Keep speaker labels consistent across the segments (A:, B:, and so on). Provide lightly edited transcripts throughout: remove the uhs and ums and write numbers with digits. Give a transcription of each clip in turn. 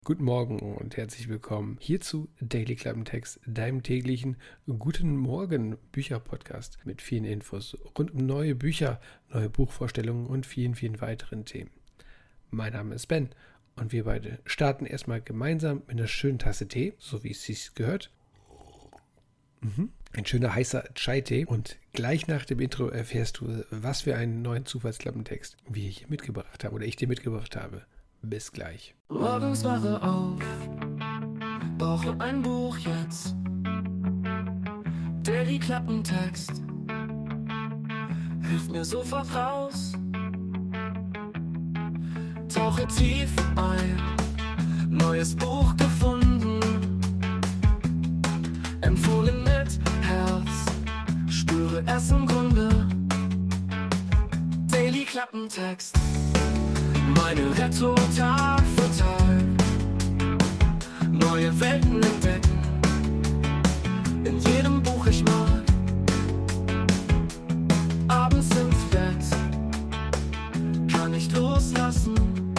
A: Guten Morgen und herzlich willkommen hier zu Daily Klappentext, deinem täglichen Guten Morgen Bücher-Podcast mit vielen Infos rund um neue Bücher, neue Buchvorstellungen und vielen, vielen weiteren Themen. Mein Name ist Ben und wir beide starten erstmal gemeinsam mit einer schönen Tasse Tee, so wie es sich gehört. Ein schöner heißer Chai-Tee und gleich nach dem Intro erfährst du, was für einen neuen Zufallsklappentext wir hier mitgebracht haben oder ich dir mitgebracht habe. Bis gleich.
B: Morgens wache auf, brauche ein Buch jetzt. Daily Klappentext hilft mir sofort raus. Tauche tief ein, neues Buch gefunden. Empfohlen mit Herz, spüre es im Grunde. Daily Klappentext. Meine Rettung Tag für Tag, neue Welten entdecken, in jedem Buch ich mag. Abends ins Bett, kann nicht loslassen.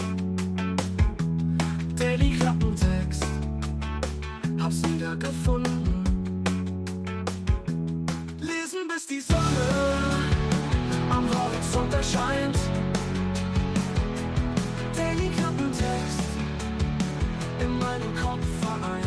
B: Daily Klappentext, hab's wieder gefunden. Lesen bis die Sonne am Horizont erscheint. Daily Klappentext in meinem Kopf vereint.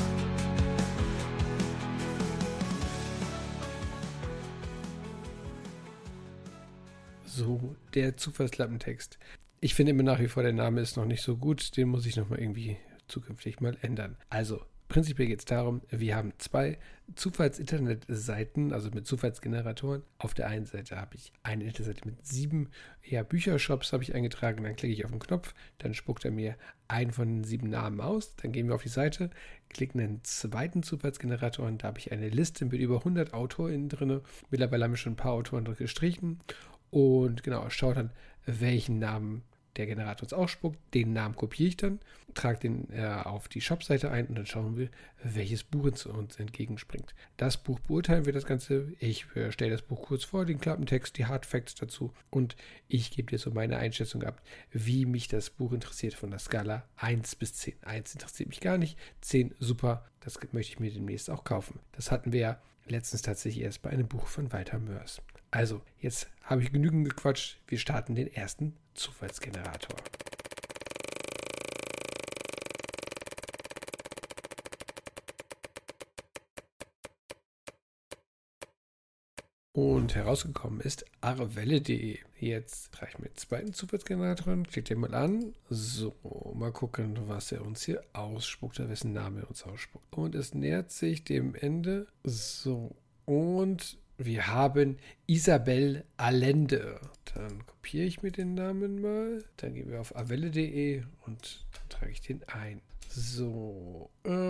A: So, der Zufallsklappentext. Ich finde immer nach wie vor, der Name ist noch nicht so gut. Den muss ich nochmal irgendwie zukünftig mal ändern. Also, prinzipiell geht es darum, wir haben zwei Zufalls-Internetseiten, also mit Zufallsgeneratoren. Auf der einen Seite habe ich eine Internetseite mit 7 Büchershops habe ich eingetragen. Dann klicke ich auf den Knopf, dann spuckt er mir einen von den 7 Namen aus. Dann gehen wir auf die Seite, klicken einen zweiten Zufallsgenerator und da habe ich eine Liste mit über 100 AutorInnen drin. Mittlerweile haben wir schon ein paar Autoren drin gestrichen. Und genau, schaut dann, welchen Namen der Generator uns ausspuckt. Den Namen kopiere ich dann, trage den auf die Shop-Seite ein und dann schauen wir, welches Buch uns entgegenspringt. Das Buch beurteilen wir das Ganze. Ich stelle das Buch kurz vor, den Klappentext, die Hardfacts dazu und ich gebe dir so meine Einschätzung ab, wie mich das Buch interessiert von der Skala 1 bis 10. 1 interessiert mich gar nicht, 10 super, das möchte ich mir demnächst auch kaufen. Das hatten wir ja letztens tatsächlich erst bei einem Buch von Walter Mörs. Also, jetzt habe ich genügend gequatscht. Wir starten den ersten Zufallsgenerator. Und herausgekommen ist arvelle.de. Jetzt trage ich mir den zweiten Zufallsgenerator und klicke den mal an. So, mal gucken, was er uns hier ausspuckt, oder wessen Name er uns ausspuckt. Und es nähert sich dem Ende. So, und wir haben Isabel Allende. Dann kopiere ich mir den Namen mal. Dann gehen wir auf arvelle.de und dann trage ich den ein. So,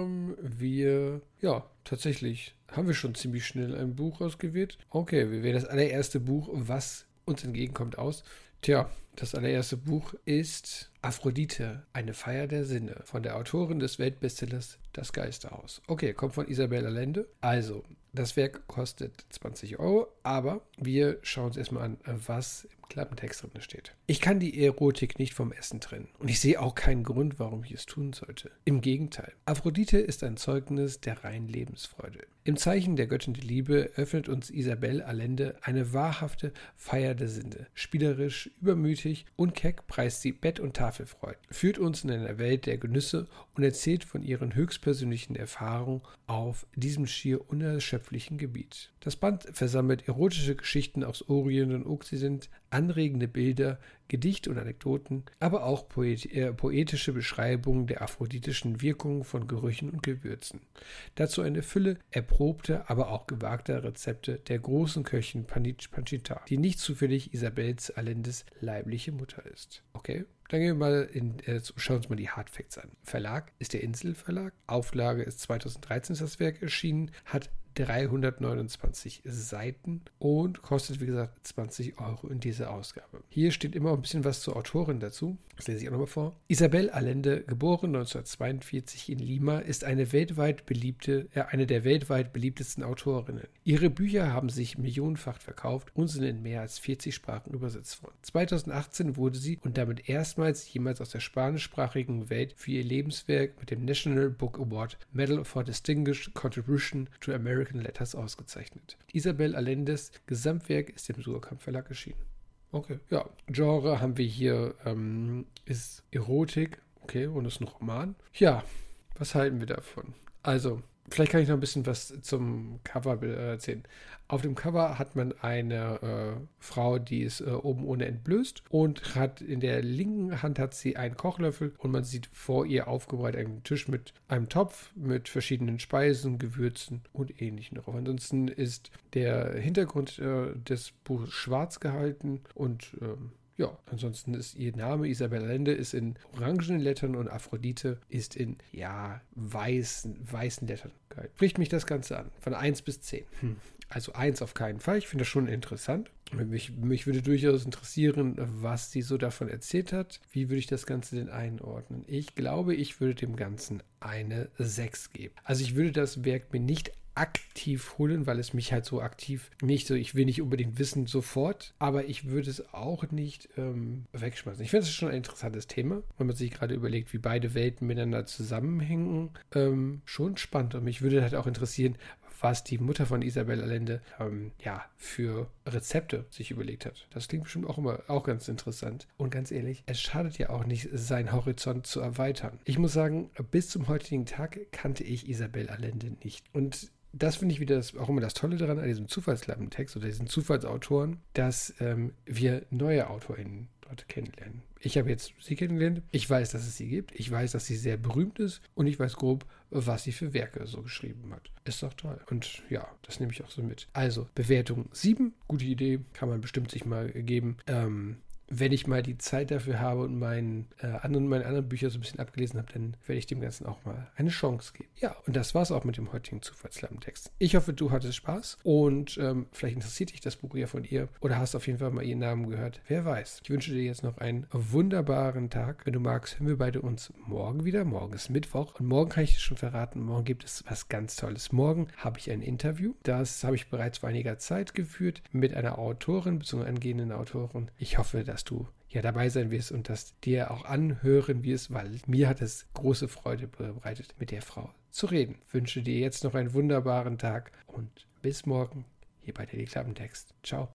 A: tatsächlich haben wir schon ziemlich schnell ein Buch ausgewählt. Okay, wir wählen das allererste Buch, was uns entgegenkommt, aus. Tja, das allererste Buch ist Aphrodite, eine Feier der Sinne, von der Autorin des Weltbestsellers Das Geisterhaus. Okay, kommt von Isabel Allende. Also, das Werk kostet 20 €, aber wir schauen uns erstmal an, was im Klappentext drin steht. Ich kann die Erotik nicht vom Essen trennen und ich sehe auch keinen Grund, warum ich es tun sollte. Im Gegenteil, Aphrodite ist ein Zeugnis der reinen Lebensfreude. Im Zeichen der Göttin der Liebe öffnet uns Isabel Allende eine wahrhafte Feier der Sinne. Spielerisch, übermütig und keck preist sie Bett- und Tafelfreuden, führt uns in eine Welt der Genüsse und erzählt von ihren höchstpersönlichen Erfahrungen auf diesem schier unerschöpflichen Gebiet. Das Band versammelt erotische Geschichten aus Orient und Okzident, anregende Bilder, Gedichte und Anekdoten, aber auch poetische Beschreibungen der aphroditischen Wirkung von Gerüchen und Gewürzen. Dazu eine Fülle erprobter, aber auch gewagter Rezepte der großen Köchin Panchita, die nicht zufällig Isabels Allendes leibliche Mutter ist. Okay, dann gehen wir mal schauen uns mal die Hardfacts an. Verlag ist der Insel Verlag. Auflage ist 2013 ist das Werk erschienen, hat 329 Seiten und kostet, wie gesagt, 20 Euro in dieser Ausgabe. Hier steht immer ein bisschen was zur Autorin dazu. Das lese ich auch nochmal vor. Isabel Allende, geboren 1942 in Lima, ist eine der weltweit beliebtesten Autorinnen. Ihre Bücher haben sich millionenfach verkauft und sind in mehr als 40 Sprachen übersetzt worden. 2018 wurde sie und damit erstmals jemals aus der spanischsprachigen Welt für ihr Lebenswerk mit dem National Book Award Medal for Distinguished Contribution to American Letters ausgezeichnet. Isabel Allendes Gesamtwerk ist im Suhrkamp Verlag erschienen. Okay, ja. Genre haben wir hier, ist Erotik, okay, und ist ein Roman. Ja, was halten wir davon? Also, vielleicht kann ich noch ein bisschen was zum Cover erzählen. Auf dem Cover hat man eine Frau, die ist oben ohne entblößt und hat in der linken Hand hat sie einen Kochlöffel und man sieht vor ihr aufgebreitet einen Tisch mit einem Topf mit verschiedenen Speisen, Gewürzen und Ähnlichem drauf. Ansonsten ist der Hintergrund des Buches schwarz gehalten und ja, ansonsten ist ihr Name Isabel Allende ist in orangenen Lettern und Aphrodite ist in, ja, weißen Lettern gehalten. Spricht mich das Ganze an, von 1 bis 10. Also 1 auf keinen Fall, ich finde das schon interessant. Mich würde durchaus interessieren, was sie so davon erzählt hat. Wie würde ich das Ganze denn einordnen? Ich glaube, ich würde dem Ganzen eine 6 geben. Also ich würde das Werk mir nicht aktiv holen, weil es mich halt so aktiv nicht so, ich will nicht unbedingt wissen sofort, aber ich würde es auch nicht wegschmeißen. Ich finde es schon ein interessantes Thema, wenn man sich gerade überlegt, wie beide Welten miteinander zusammenhängen. Schon spannend und mich würde halt auch interessieren, was die Mutter von Isabel Allende für Rezepte sich überlegt hat. Das klingt bestimmt auch ganz interessant. Und ganz ehrlich, es schadet ja auch nicht, seinen Horizont zu erweitern. Ich muss sagen, bis zum heutigen Tag kannte ich Isabel Allende nicht. Und das finde ich wieder auch immer das Tolle daran, an diesem Zufallslappentext oder diesen Zufallsautoren, dass wir neue AutorInnen dort kennenlernen. Ich habe jetzt sie kennengelernt. Ich weiß, dass es sie gibt. Ich weiß, dass sie sehr berühmt ist. Und ich weiß grob, was sie für Werke so geschrieben hat. Ist doch toll. Und ja, das nehme ich auch so mit. Also, Bewertung 7. Gute Idee. Kann man bestimmt sich mal geben. Wenn ich mal die Zeit dafür habe und meine anderen Bücher so ein bisschen abgelesen habe, dann werde ich dem Ganzen auch mal eine Chance geben. Ja, und das war's auch mit dem heutigen Zufallslappentext. Ich hoffe, du hattest Spaß und vielleicht interessiert dich das Buch ja von ihr oder hast auf jeden Fall mal ihren Namen gehört. Wer weiß. Ich wünsche dir jetzt noch einen wunderbaren Tag. Wenn du magst, hören wir beide uns morgen wieder. Morgen ist Mittwoch und morgen kann ich dir schon verraten, morgen gibt es was ganz Tolles. Morgen habe ich ein Interview. Das habe ich bereits vor einiger Zeit geführt mit einer Autorin bzw. angehenden Autorin. Ich hoffe, dass du ja dabei sein wirst und dass dir auch anhören wirst, weil mir hat es große Freude bereitet, mit der Frau zu reden. Ich wünsche dir jetzt noch einen wunderbaren Tag und bis morgen hier bei Daily Klappentext. Ciao.